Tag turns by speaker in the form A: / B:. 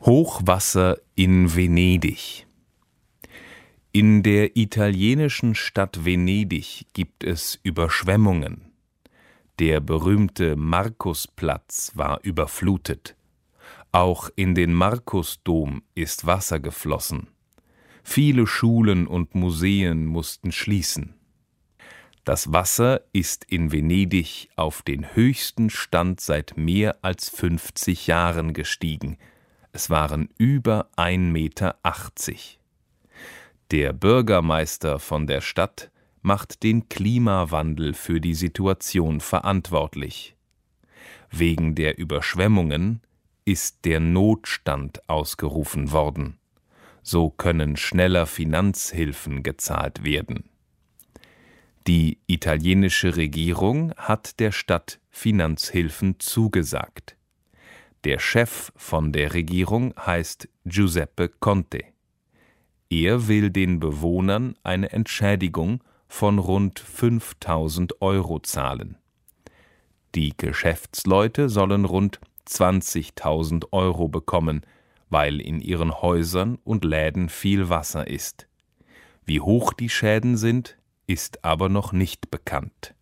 A: Hochwasser in Venedig. In der italienischen Stadt Venedig gibt es Überschwemmungen. Der berühmte Markusplatz war überflutet. Auch in den Markusdom ist Wasser geflossen. Viele Schulen und Museen mussten schließen. Das Wasser ist in Venedig auf den höchsten Stand seit mehr als 50 Jahren gestiegen. Es waren über 1,80 Meter. Der Bürgermeister von der Stadt macht den Klimawandel für die Situation verantwortlich. Wegen der Überschwemmungen ist der Notstand ausgerufen worden. So können schneller Finanzhilfen gezahlt werden. Die italienische Regierung hat der Stadt Finanzhilfen zugesagt. Der Chef von der Regierung heißt Giuseppe Conte. Er will den Bewohnern eine Entschädigung von rund 5.000 € zahlen. Die Geschäftsleute sollen rund 20.000 € bekommen, weil in ihren Häusern und Läden viel Wasser ist. Wie hoch die Schäden sind, ist aber noch nicht bekannt.